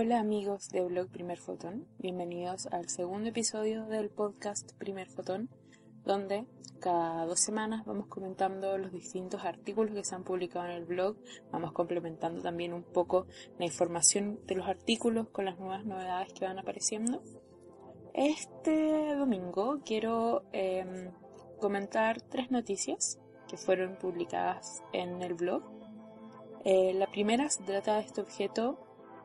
Hola amigos de Blog Primer Fotón, bienvenidos al segundo episodio del podcast Primer Fotón, donde cada 2 semanas vamos comentando los distintos artículos que se han publicado en el blog, vamos complementando también un poco la información de los artículos con las nuevas novedades que van apareciendo. Este domingo quiero comentar 3 noticias que fueron publicadas en el blog. La primera se trata de este objeto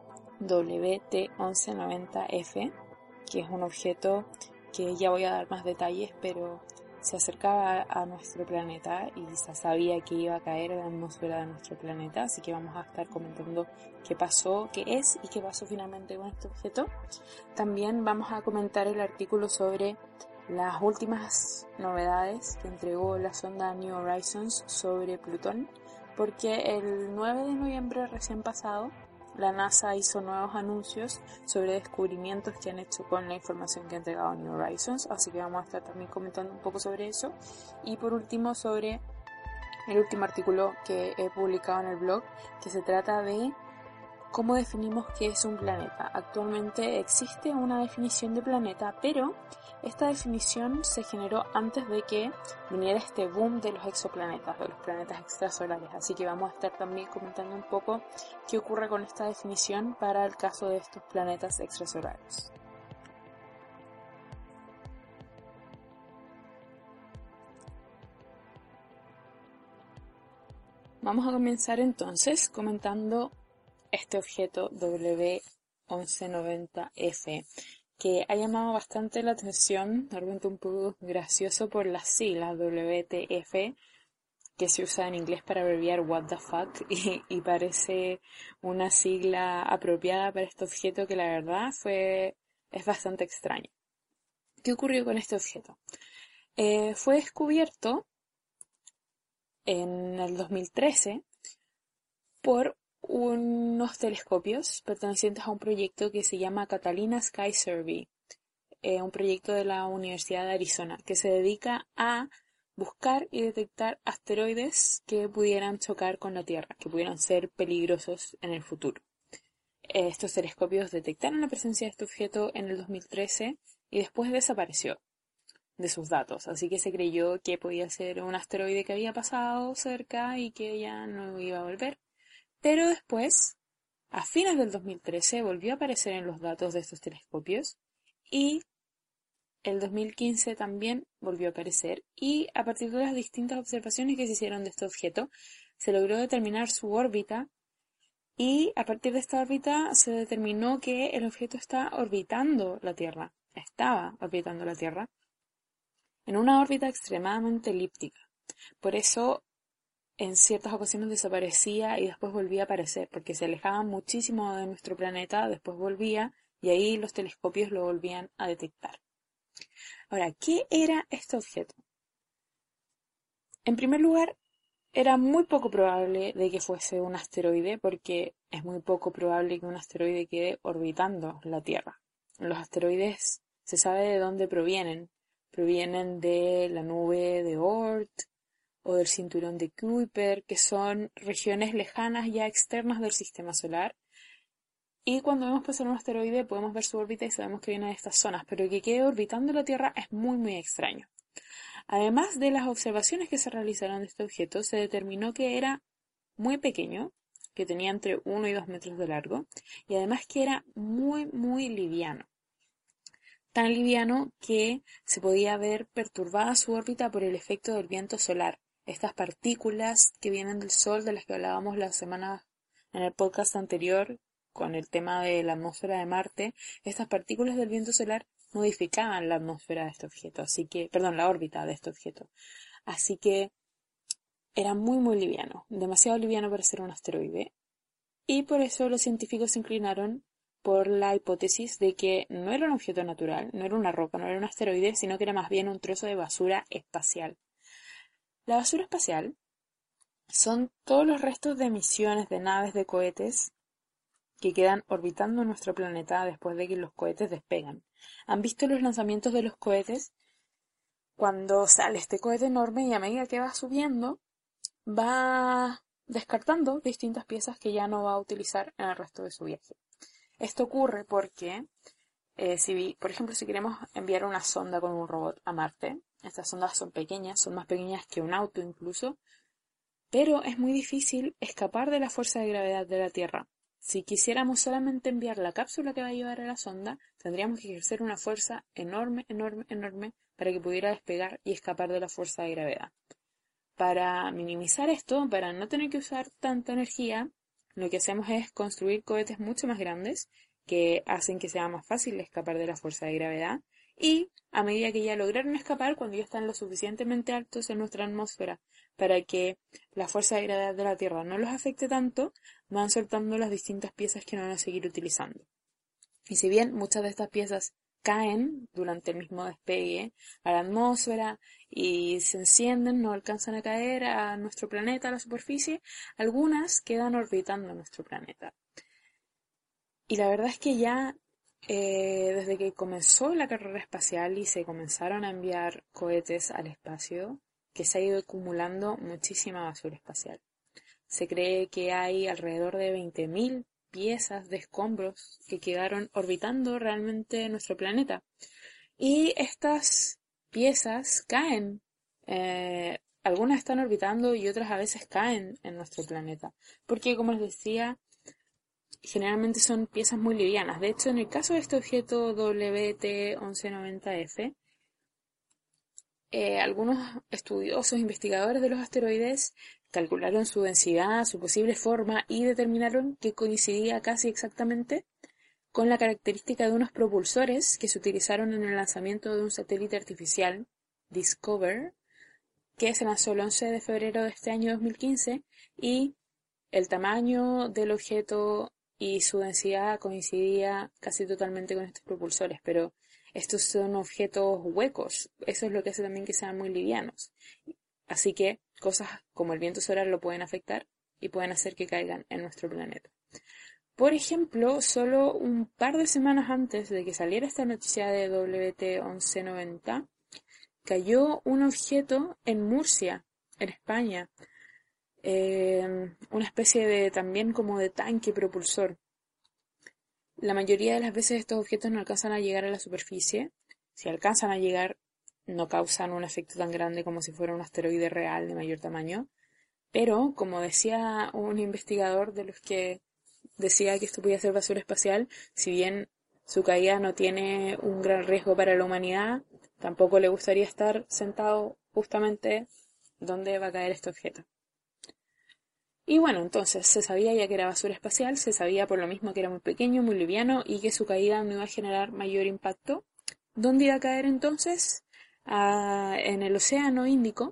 WT1190F, que es un objeto que ya voy a dar más detalles, pero se acercaba a nuestro planeta y se sabía que iba a caer en la atmósfera de nuestro planeta, así que vamos a estar comentando qué pasó, qué es y qué pasó finalmente con este objeto. También vamos a comentar el artículo sobre las últimas novedades que entregó la sonda New Horizons sobre Plutón, porque el 9 de noviembre recién pasado la NASA hizo nuevos anuncios sobre descubrimientos que han hecho con la información que ha entregado New Horizons, así que vamos a estar también comentando un poco sobre eso. Y por último sobre el último artículo que he publicado en el blog, que se trata de cómo definimos qué es un planeta. Actualmente existe una definición de planeta, pero esta definición se generó antes de que viniera este boom de los exoplanetas, de los planetas extrasolares. Así que vamos a estar también comentando un poco qué ocurre con esta definición para el caso de estos planetas extrasolares. Vamos a comenzar entonces comentando este objeto W1190F, que ha llamado bastante la atención, de repente un poco gracioso por las siglas WTF, que se usa en inglés para abreviar What the fuck, y parece una sigla apropiada para este objeto que la verdad es bastante extraño. ¿Qué ocurrió con este objeto? Fue descubierto en el 2013 por unos telescopios pertenecientes a un proyecto que se llama Catalina Sky Survey, un proyecto de la Universidad de Arizona que se dedica a buscar y detectar asteroides que pudieran chocar con la Tierra, que pudieran ser peligrosos en el futuro. Estos telescopios detectaron la presencia de este objeto en el 2013 y después desapareció de sus datos, así que se creyó que podía ser un asteroide que había pasado cerca y que ya no iba a volver. Pero después, a fines del 2013, volvió a aparecer en los datos de estos telescopios y el 2015 también volvió a aparecer, y a partir de las distintas observaciones que se hicieron de este objeto, se logró determinar su órbita, y a partir de esta órbita se determinó que el objeto estaba orbitando la Tierra en una órbita extremadamente elíptica. Por eso en ciertas ocasiones desaparecía y después volvía a aparecer, porque se alejaba muchísimo de nuestro planeta, después volvía y ahí los telescopios lo volvían a detectar. Ahora, ¿qué era este objeto? En primer lugar, era muy poco probable de que fuese un asteroide, porque es muy poco probable que un asteroide quede orbitando la Tierra. Los asteroides se sabe de dónde provienen. Provienen de la nube de Oort o del cinturón de Kuiper, que son regiones lejanas ya externas del sistema solar. Y cuando vemos pasar un asteroide podemos ver su órbita y sabemos que viene de estas zonas, pero que quede orbitando la Tierra es muy muy extraño. Además de las observaciones que se realizaron de este objeto, se determinó que era muy pequeño, que tenía entre 1 y 2 metros de largo, y además que era muy muy liviano. Tan liviano que se podía ver perturbada su órbita por el efecto del viento solar. Estas partículas que vienen del Sol, de las que hablábamos la semana en el podcast anterior con el tema de la atmósfera de Marte, estas partículas del viento solar modificaban la atmósfera de este objeto, la órbita de este objeto. Así que era muy muy liviano, demasiado liviano para ser un asteroide. Y por eso los científicos se inclinaron por la hipótesis de que no era un objeto natural, no era una roca, no era un asteroide, sino que era más bien un trozo de basura espacial. La basura espacial son todos los restos de misiones de naves de cohetes que quedan orbitando nuestro planeta después de que los cohetes despegan. ¿Han visto los lanzamientos de los cohetes? Cuando sale este cohete enorme y a medida que va subiendo, va descartando distintas piezas que ya no va a utilizar en el resto de su viaje. Esto ocurre porque, por ejemplo, si queremos enviar una sonda con un robot a Marte, estas sondas son pequeñas, son más pequeñas que un auto incluso, pero es muy difícil escapar de la fuerza de gravedad de la Tierra. Si quisiéramos solamente enviar la cápsula que va a llevar a la sonda, tendríamos que ejercer una fuerza enorme, enorme, enorme para que pudiera despegar y escapar de la fuerza de gravedad. Para minimizar esto, para no tener que usar tanta energía, lo que hacemos es construir cohetes mucho más grandes que hacen que sea más fácil escapar de la fuerza de gravedad y a medida que ya lograron escapar, cuando ya están lo suficientemente altos en nuestra atmósfera para que la fuerza de gravedad de la Tierra no los afecte tanto, van soltando las distintas piezas que no van a seguir utilizando. Y si bien muchas de estas piezas caen durante el mismo despegue a la atmósfera y se encienden, no alcanzan a caer a nuestro planeta, a la superficie, algunas quedan orbitando nuestro planeta. Y la verdad es que ya desde que comenzó la carrera espacial y se comenzaron a enviar cohetes al espacio, que se ha ido acumulando muchísima basura espacial. Se cree que hay alrededor de 20.000 piezas de escombros que quedaron orbitando realmente nuestro planeta. Y estas piezas caen. Algunas están orbitando y otras a veces caen en nuestro planeta. Porque, como les decía, generalmente son piezas muy livianas. De hecho, en el caso de este objeto WT-1190F, algunos estudiosos, investigadores de los asteroides calcularon su densidad, su posible forma y determinaron que coincidía casi exactamente con la característica de unos propulsores que se utilizaron en el lanzamiento de un satélite artificial, Discover, que se lanzó el 11 de febrero de este año 2015, y el tamaño del objeto y su densidad coincidía casi totalmente con estos propulsores, pero estos son objetos huecos, eso es lo que hace también que sean muy livianos. Así que cosas como el viento solar lo pueden afectar y pueden hacer que caigan en nuestro planeta. Por ejemplo, solo un par de semanas antes de que saliera esta noticia de WT-1190, cayó un objeto en Murcia, en España, una especie de también como de tanque propulsor. La mayoría de las veces estos objetos no alcanzan a llegar a la superficie. Si alcanzan a llegar, no causan un efecto tan grande como si fuera un asteroide real de mayor tamaño. Pero, como decía un investigador de los que decía que esto podía ser basura espacial, si bien su caída no tiene un gran riesgo para la humanidad, tampoco le gustaría estar sentado justamente donde va a caer este objeto. Y bueno, entonces se sabía ya que era basura espacial, se sabía por lo mismo que era muy pequeño, muy liviano y que su caída no iba a generar mayor impacto. ¿Dónde iba a caer entonces? En el Océano Índico,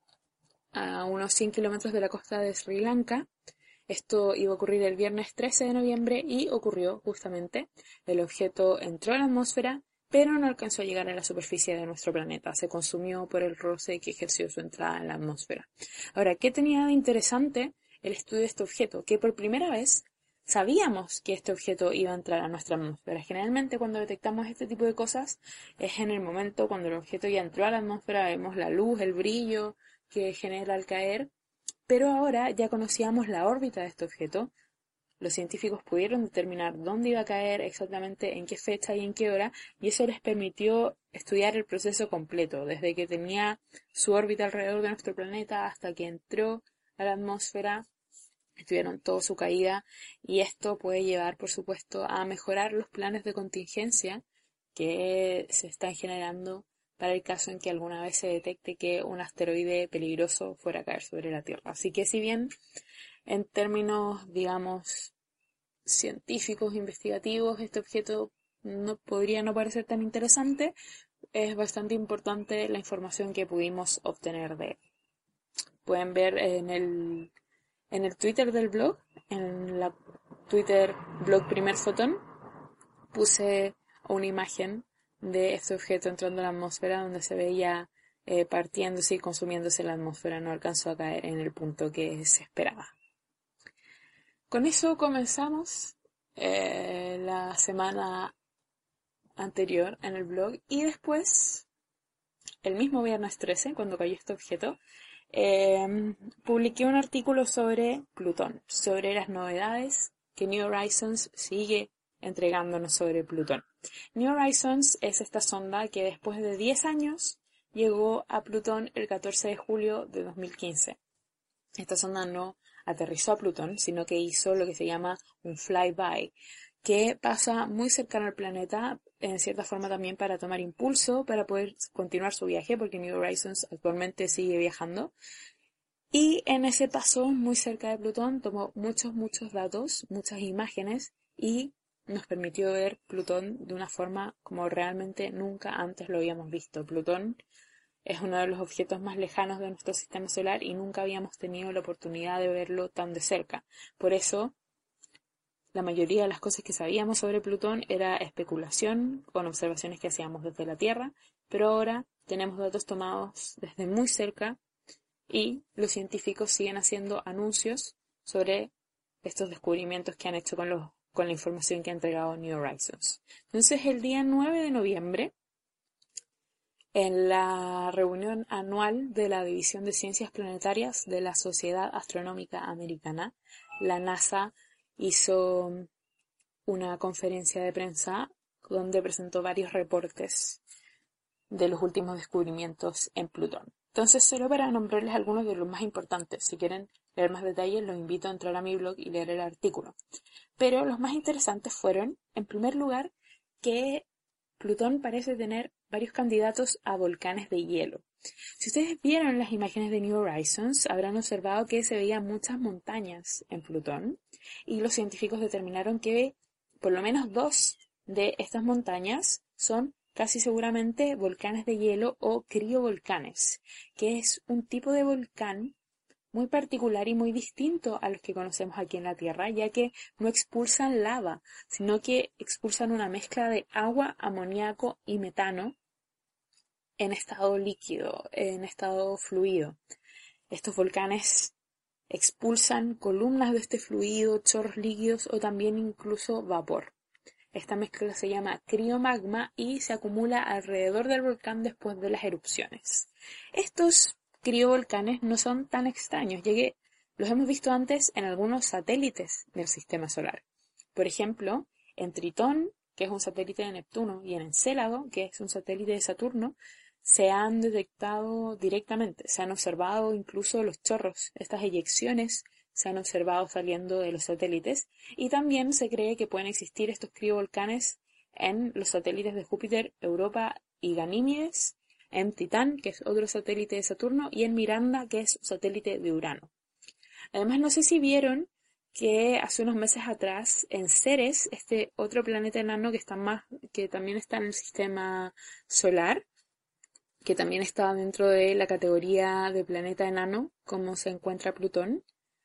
a unos 100 kilómetros de la costa de Sri Lanka. Esto iba a ocurrir el viernes 13 de noviembre y ocurrió justamente. El objeto entró a la atmósfera, pero no alcanzó a llegar a la superficie de nuestro planeta. Se consumió por el roce que ejerció su entrada en la atmósfera. Ahora, ¿qué tenía de interesante el estudio de este objeto? Que por primera vez sabíamos que este objeto iba a entrar a nuestra atmósfera. Generalmente cuando detectamos este tipo de cosas es en el momento cuando el objeto ya entró a la atmósfera, vemos la luz, el brillo que genera al caer. Pero ahora ya conocíamos la órbita de este objeto. Los científicos pudieron determinar dónde iba a caer exactamente, en qué fecha y en qué hora, y eso les permitió estudiar el proceso completo, desde que tenía su órbita alrededor de nuestro planeta hasta que entró a la atmósfera. Estudiaron toda su caída y esto puede llevar, por supuesto, a mejorar los planes de contingencia que se están generando para el caso en que alguna vez se detecte que un asteroide peligroso fuera a caer sobre la Tierra. Así que si bien en términos, digamos, científicos, investigativos, este objeto no podría no parecer tan interesante, es bastante importante la información que pudimos obtener de él. Pueden ver en el Twitter del blog, en la Twitter blog Primer Fotón, puse una imagen de este objeto entrando a la atmósfera donde se veía partiéndose y consumiéndose la atmósfera. No alcanzó a caer en el punto que se esperaba. Con eso comenzamos la semana anterior en el blog y después, el mismo viernes 13, cuando cayó este objeto, publiqué un artículo sobre Plutón, sobre las novedades que New Horizons sigue entregándonos sobre Plutón. New Horizons es esta sonda que después de 10 años llegó a Plutón el 14 de julio de 2015. Esta sonda no aterrizó a Plutón, sino que hizo lo que se llama un flyby, que pasa muy cercano al planeta, en cierta forma también para tomar impulso, para poder continuar su viaje, porque New Horizons actualmente sigue viajando. Y en ese paso muy cerca de Plutón tomó muchos datos, muchas imágenes y nos permitió ver Plutón de una forma como realmente nunca antes lo habíamos visto. Plutón es uno de los objetos más lejanos de nuestro sistema solar y nunca habíamos tenido la oportunidad de verlo tan de cerca. Por eso, la mayoría de las cosas que sabíamos sobre Plutón era especulación con observaciones que hacíamos desde la Tierra, pero ahora tenemos datos tomados desde muy cerca y los científicos siguen haciendo anuncios sobre estos descubrimientos que han hecho con la información que ha entregado New Horizons. Entonces, el día 9 de noviembre, en la reunión anual de la División de Ciencias Planetarias de la Sociedad Astronómica Americana, la NASA hizo una conferencia de prensa donde presentó varios reportes de los últimos descubrimientos en Plutón. Entonces, solo para nombrarles algunos de los más importantes, si quieren leer más detalles, los invito a entrar a mi blog y leer el artículo. Pero los más interesantes fueron, en primer lugar, que Plutón parece tener varios candidatos a volcanes de hielo. Si ustedes vieron las imágenes de New Horizons, habrán observado que se veían muchas montañas en Plutón y los científicos determinaron que por lo menos 2 de estas montañas son casi seguramente volcanes de hielo o criovolcanes, que es un tipo de volcán muy particular y muy distinto a los que conocemos aquí en la Tierra, ya que no expulsan lava, sino que expulsan una mezcla de agua, amoníaco y metano en estado líquido, en estado fluido. Estos volcanes expulsan columnas de este fluido, chorros líquidos o también incluso vapor. Esta mezcla se llama criomagma y se acumula alrededor del volcán después de las erupciones. Estos criovolcanes no son tan extraños, ya que los hemos visto antes en algunos satélites del sistema solar. Por ejemplo, en Tritón, que es un satélite de Neptuno, y en Encélado, que es un satélite de Saturno, se han detectado directamente, se han observado incluso los chorros, estas eyecciones se han observado saliendo de los satélites y también se cree que pueden existir estos criovolcanes en los satélites de Júpiter, Europa y Ganímedes, en Titán, que es otro satélite de Saturno, y en Miranda, que es un satélite de Urano. Además, no sé si vieron que hace unos meses atrás en Ceres, este otro planeta enano que también está en el sistema solar, que también está dentro de la categoría de planeta enano, como se encuentra Plutón,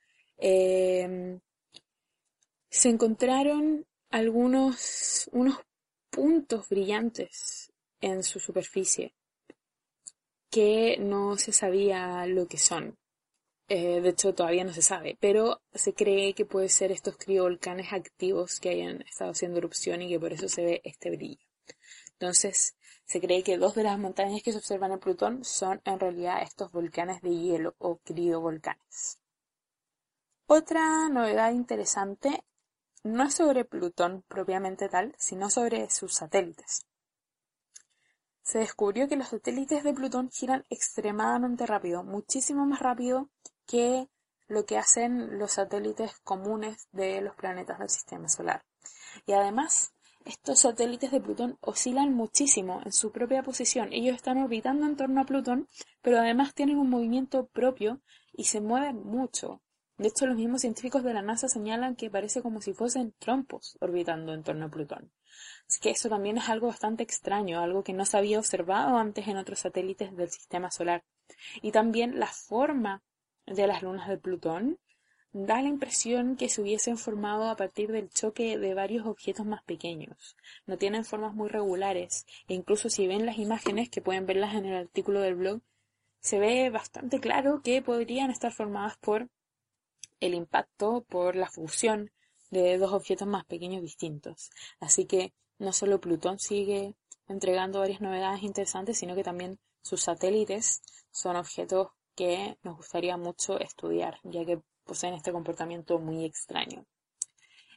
se encontraron unos puntos brillantes en su superficie que no se sabía lo que son. De hecho, todavía no se sabe, pero se cree que puede ser estos criovolcanes activos que hayan estado haciendo erupción y que por eso se ve este brillo. Entonces, se cree que 2 de las montañas que se observan en Plutón son en realidad estos volcanes de hielo o criovolcanes. Otra novedad interesante no es sobre Plutón propiamente tal, sino sobre sus satélites. Se descubrió que los satélites de Plutón giran extremadamente rápido, muchísimo más rápido que lo que hacen los satélites comunes de los planetas del sistema solar. Y además, estos satélites de Plutón oscilan muchísimo en su propia posición. Ellos están orbitando en torno a Plutón, pero además tienen un movimiento propio y se mueven mucho. De hecho, los mismos científicos de la NASA señalan que parece como si fuesen trompos orbitando en torno a Plutón. Así que eso también es algo bastante extraño, algo que no se había observado antes en otros satélites del sistema solar. Y también la forma de las lunas de Plutón da la impresión que se hubiesen formado a partir del choque de varios objetos más pequeños. No tienen formas muy regulares, e incluso si ven las imágenes, que pueden verlas en el artículo del blog, se ve bastante claro que podrían estar formadas por el impacto, por la fusión de 2 objetos más pequeños distintos. Así que no solo Plutón sigue entregando varias novedades interesantes, sino que también sus satélites son objetos que nos gustaría mucho estudiar, ya que poseen este comportamiento muy extraño.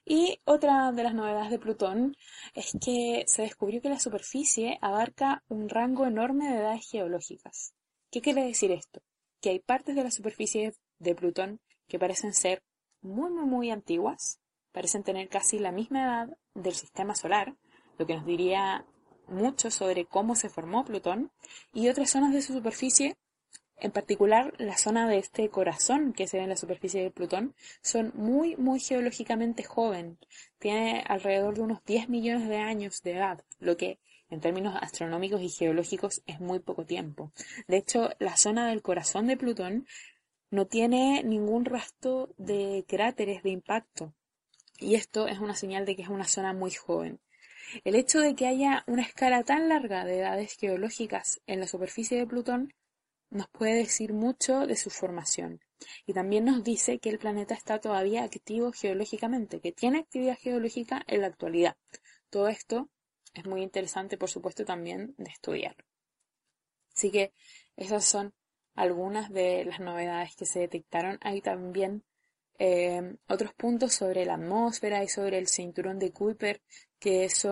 Y otra de las novedades de Plutón es que se descubrió que la superficie abarca un rango enorme de edades geológicas. ¿Qué quiere decir esto? Que hay partes de la superficie de Plutón que parecen ser muy antiguas, parecen tener casi la misma edad del sistema solar, lo que nos diría mucho sobre cómo se formó Plutón, y otras zonas de su superficie, en particular la zona de este corazón que se ve en la superficie de Plutón, son muy geológicamente joven. Tiene alrededor de unos 10 millones de años de edad, lo que en términos astronómicos y geológicos es muy poco tiempo. De hecho, la zona del corazón de Plutón no tiene ningún rastro de cráteres de impacto, y esto es una señal de que es una zona muy joven. El hecho de que haya una escala tan larga de edades geológicas en la superficie de Plutón nos puede decir mucho de su formación. Y también nos dice que el planeta está todavía activo geológicamente, que tiene actividad geológica en la actualidad. Todo esto es muy interesante, por supuesto, también de estudiar. Así que esas son algunas de las novedades que se detectaron. Hay también otros puntos sobre la atmósfera y sobre el cinturón de Kuiper, que es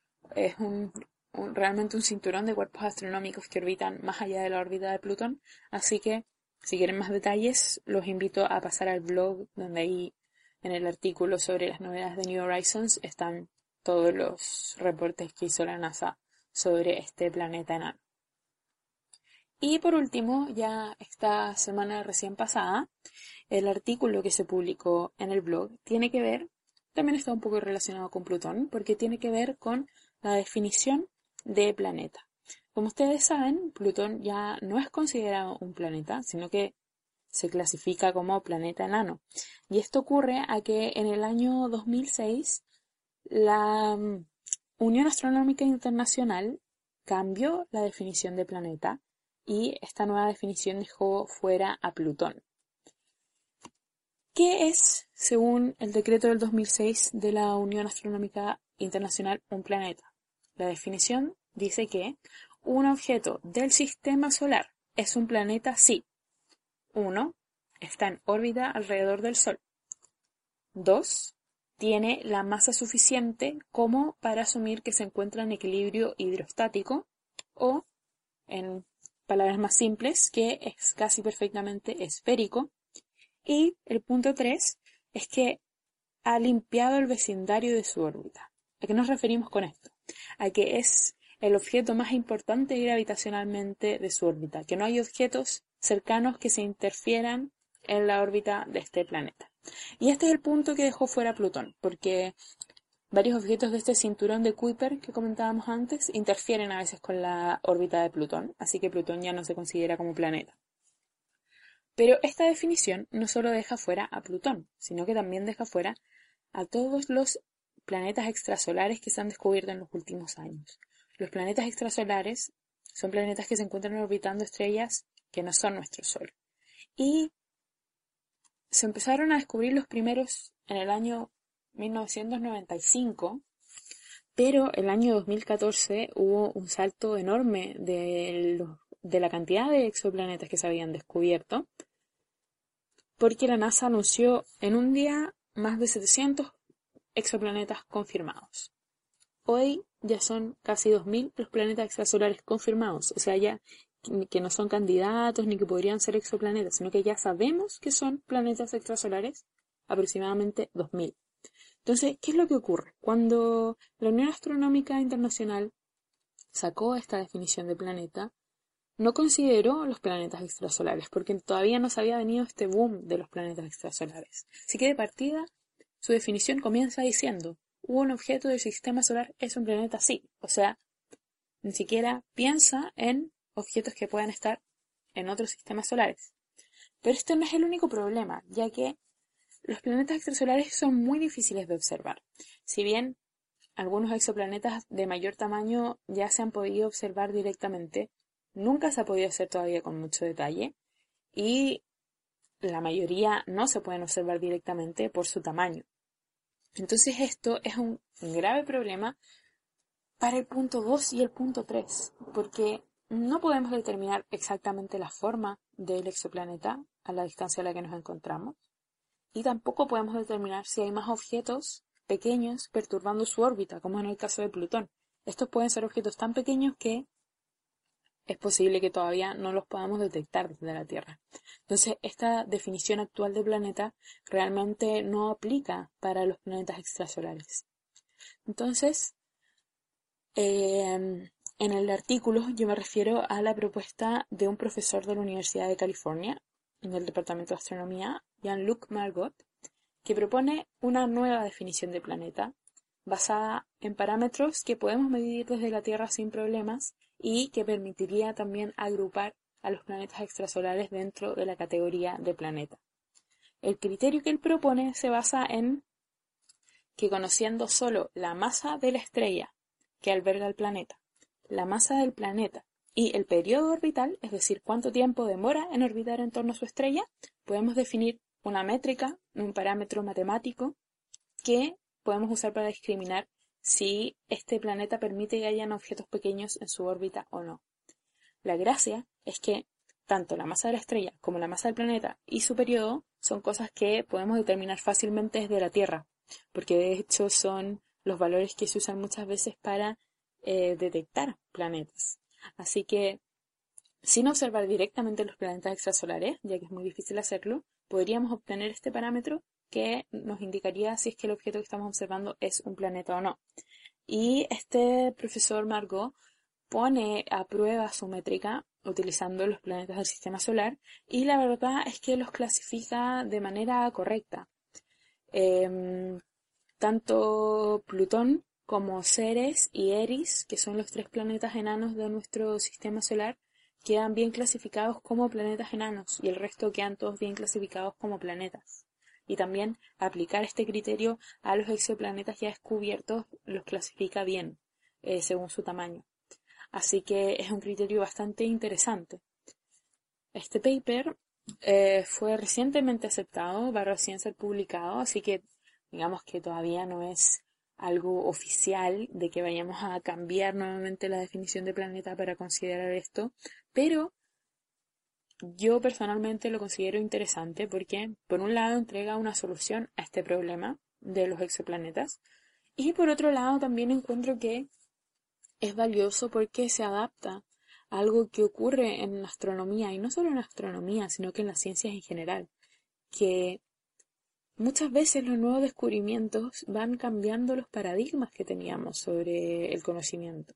realmente un cinturón de cuerpos astronómicos que orbitan más allá de la órbita de Plutón. Así que, si quieren más detalles, los invito a pasar al blog, donde ahí en el artículo sobre las novedades de New Horizons están todos los reportes que hizo la NASA sobre este planeta enano. Y por último, ya esta semana recién pasada, el artículo que se publicó en el blog tiene que ver, también está un poco relacionado con Plutón, porque tiene que ver con la definición de planeta. Como ustedes saben, Plutón ya no es considerado un planeta, sino que se clasifica como planeta enano. Y esto ocurre a que en el año 2006 la Unión Astronómica Internacional cambió la definición de planeta y esta nueva definición dejó fuera a Plutón. ¿Qué es, según el decreto del 2006 de la Unión Astronómica Internacional, un planeta? La definición dice que un objeto del sistema solar es un planeta si 1. Está en órbita alrededor del Sol. 2. Tiene la masa suficiente como para asumir que se encuentra en equilibrio hidrostático, o, en palabras más simples, que es casi perfectamente esférico. Y el punto 3 es que ha limpiado el vecindario de su órbita. ¿A qué nos referimos con esto? A que es el objeto más importante gravitacionalmente de su órbita, que no hay objetos cercanos que se interfieran en la órbita de este planeta. Y este es el punto que dejó fuera Plutón, porque varios objetos de este cinturón de Kuiper que comentábamos antes interfieren a veces con la órbita de Plutón, así que Plutón ya no se considera como planeta. Pero esta definición no solo deja fuera a Plutón, sino que también deja fuera a todos los planetas extrasolares que se han descubierto en los últimos años. Los planetas extrasolares son planetas que se encuentran orbitando estrellas que no son nuestro Sol. Y se empezaron a descubrir los primeros en el año 1995, pero el año 2014 hubo un salto enorme de la cantidad de exoplanetas que se habían descubierto, porque la NASA anunció en un día más de 700 exoplanetas confirmados. Hoy ya son casi 2000 los planetas extrasolares confirmados, o sea, ya que no son candidatos ni que podrían ser exoplanetas, sino que ya sabemos que son planetas extrasolares, aproximadamente 2000. Entonces, ¿qué es lo que ocurre? Cuando la Unión Astronómica Internacional sacó esta definición de planeta, no consideró los planetas extrasolares, porque todavía no se había venido este boom de los planetas extrasolares. Así que de partida, su definición comienza diciendo, un objeto del sistema solar es un planeta sí, o sea, ni siquiera piensa en objetos que puedan estar en otros sistemas solares. Pero este no es el único problema, ya que los planetas extrasolares son muy difíciles de observar. Si bien algunos exoplanetas de mayor tamaño ya se han podido observar directamente, nunca se ha podido hacer todavía con mucho detalle y la mayoría no se pueden observar directamente por su tamaño. Entonces esto es un grave problema para el punto 2 y el punto 3, porque no podemos determinar exactamente la forma del exoplaneta a la distancia a la que nos encontramos, y tampoco podemos determinar si hay más objetos pequeños perturbando su órbita, como en el caso de Plutón. Estos pueden ser objetos tan pequeños que es posible que todavía no los podamos detectar desde la Tierra. Entonces, esta definición actual de planeta realmente no aplica para los planetas extrasolares. Entonces, en el artículo yo me refiero a la propuesta de un profesor de la Universidad de California, en el Departamento de Astronomía, Jean-Luc Margot, que propone una nueva definición de planeta basada en parámetros que podemos medir desde la Tierra sin problemas y que permitiría también agrupar a los planetas extrasolares dentro de la categoría de planeta. El criterio que él propone se basa en que, conociendo solo la masa de la estrella que alberga el planeta, la masa del planeta y el periodo orbital, es decir, cuánto tiempo demora en orbitar en torno a su estrella, podemos definir una métrica, un parámetro matemático que podemos usar para discriminar si este planeta permite que hayan objetos pequeños en su órbita o no. La gracia es que tanto la masa de la estrella como la masa del planeta y su periodo son cosas que podemos determinar fácilmente desde la Tierra, porque de hecho son los valores que se usan muchas veces para detectar planetas. Así que, sin observar directamente los planetas extrasolares, ya que es muy difícil hacerlo, podríamos obtener este parámetro que nos indicaría si es que el objeto que estamos observando es un planeta o no. Y este profesor Margot pone a prueba su métrica utilizando los planetas del sistema solar y la verdad es que los clasifica de manera correcta. Tanto Plutón como Ceres y Eris, que son los 3 planetas enanos de nuestro sistema solar, quedan bien clasificados como planetas enanos y el resto quedan todos bien clasificados como planetas. Y también aplicar este criterio a los exoplanetas ya descubiertos los clasifica bien, según su tamaño. Así que es un criterio bastante interesante. Este paper fue recientemente aceptado, va a recién ser publicado, así que digamos que todavía no es algo oficial de que vayamos a cambiar nuevamente la definición de planeta para considerar esto, pero yo personalmente lo considero interesante porque, por un lado, entrega una solución a este problema de los exoplanetas y, por otro lado, también encuentro que es valioso porque se adapta a algo que ocurre en la astronomía, y no solo en la astronomía, sino que en las ciencias en general, que muchas veces los nuevos descubrimientos van cambiando los paradigmas que teníamos sobre el conocimiento.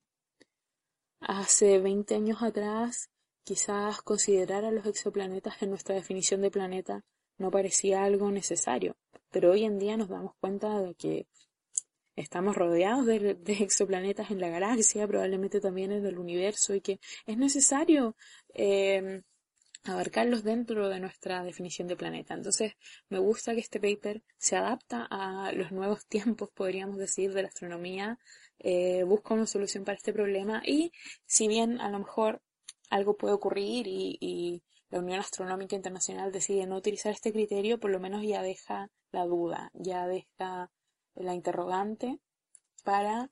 Hace 20 años atrás, quizás considerar a los exoplanetas en nuestra definición de planeta no parecía algo necesario, pero hoy en día nos damos cuenta de que estamos rodeados de exoplanetas en la galaxia, probablemente también en el universo, y que es necesario abarcarlos dentro de nuestra definición de planeta. Entonces, me gusta que este paper se adapta a los nuevos tiempos, podríamos decir, de la astronomía, busca una solución para este problema y, si bien a lo mejor algo puede ocurrir y la Unión Astronómica Internacional decide no utilizar este criterio, por lo menos ya deja la duda, ya deja la interrogante para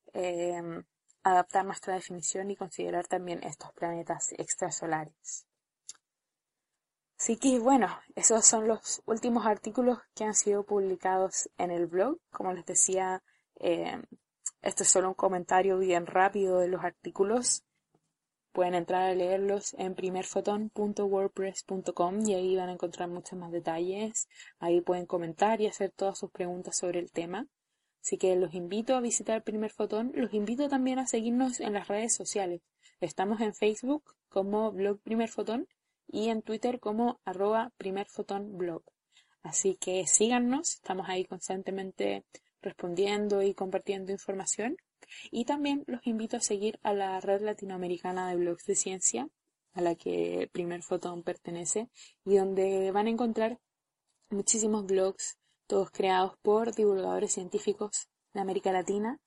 adaptar nuestra definición y considerar también estos planetas extrasolares. Así que bueno, esos son los últimos artículos que han sido publicados en el blog. Como les decía, esto es solo un comentario bien rápido de los artículos. Pueden entrar a leerlos en primerfoton.wordpress.com y ahí van a encontrar muchos más detalles. Ahí pueden comentar y hacer todas sus preguntas sobre el tema. Así que los invito a visitar Primer Fotón. Los invito también a seguirnos en las redes sociales. Estamos en Facebook como blog Primer Fotón y en Twitter como @primerfotonblog. Así que síganos, estamos ahí constantemente respondiendo y compartiendo información. Y también los invito a seguir a la red latinoamericana de blogs de ciencia, a la que Primer Fotón pertenece, y donde van a encontrar muchísimos blogs, todos creados por divulgadores científicos de América Latina,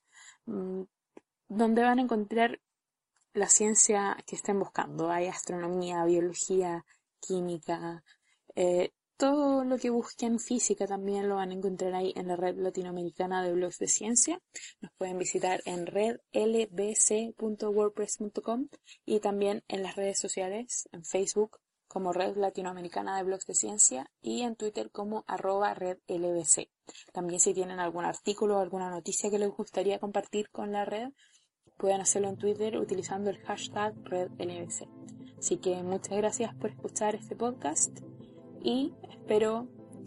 donde van a encontrar la ciencia que estén buscando. Hay astronomía, biología, química, todo lo que busquen, física también lo van a encontrar ahí en la red latinoamericana de blogs de ciencia. Nos pueden visitar en redlbc.wordpress.com y también en las redes sociales, en Facebook como Red Latinoamericana de Blogs de Ciencia y en Twitter como @redlbc. También si tienen algún artículo o alguna noticia que les gustaría compartir con la red, pueden hacerlo en Twitter utilizando el hashtag RedLBC. Así que muchas gracias por escuchar este podcast y espero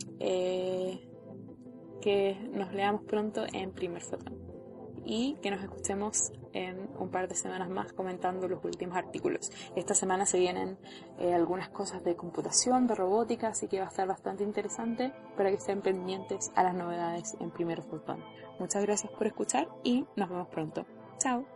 que nos leamos pronto en Primer Fotón y que nos escuchemos en un par de semanas más comentando los últimos artículos. Esta semana se vienen algunas cosas de computación, de robótica, así que va a estar bastante interesante para que estén pendientes a las novedades en Primer Fotón. Muchas gracias por escuchar y nos vemos pronto. Chao.